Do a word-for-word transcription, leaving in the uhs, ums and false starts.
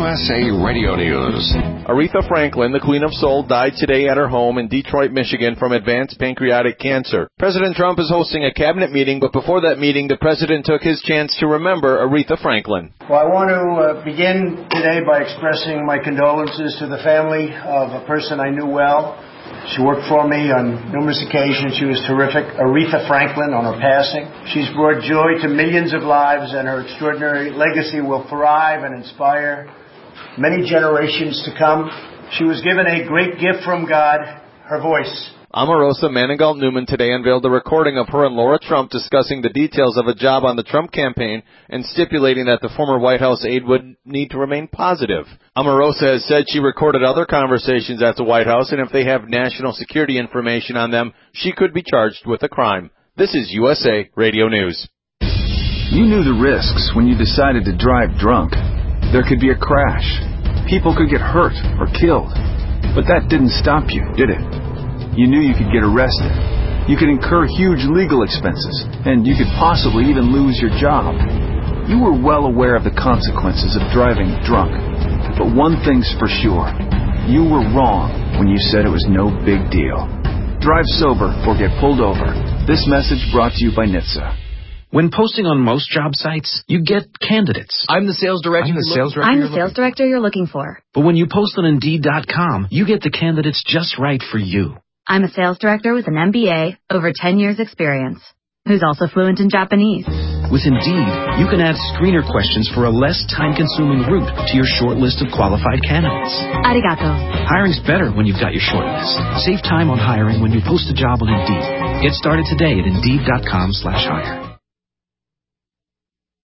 U S A Radio News. Aretha Franklin, the Queen of Soul, died today at her home in Detroit, Michigan from advanced pancreatic cancer. President Trump is hosting a cabinet meeting, but before that meeting, the president took his chance to remember Aretha Franklin. Well, I want to uh, begin today by expressing my condolences to the family of a person I knew well. She worked for me on numerous occasions. She was terrific. Aretha Franklin, on her passing. She's brought joy to millions of lives, and her extraordinary legacy will thrive and inspire many generations to come. She was given a great gift from God, her voice. Omarosa Manigault Newman today unveiled a recording of her and Laura Trump discussing the details of a job on the Trump campaign and stipulating that the former White House aide would need to remain positive. Omarosa has said she recorded other conversations at the White House, and if they have national security information on them, she could be charged with a crime. This is U S A Radio News. You knew the risks when you decided to drive drunk. There could be a crash. People could get hurt or killed. But that didn't stop you, did it? You knew you could get arrested. You could incur huge legal expenses, and you could possibly even lose your job. You were well aware of the consequences of driving drunk. But one thing's for sure. You were wrong when you said it was no big deal. Drive sober or get pulled over. This message brought to you by N H T S A. When posting on most job sites, you get candidates. I'm the sales director. I'm the sales director. I'm the sales director you're looking for. But when you post on Indeed dot com, you get the candidates just right for you. I'm a sales director with an M B A, over ten years experience, who's also fluent in Japanese. With Indeed, you can add screener questions for a less time-consuming route to your short list of qualified candidates. Arigato. Hiring's better when you've got your short list. Save time on hiring when you post a job on Indeed. Get started today at Indeed dot com slash hire.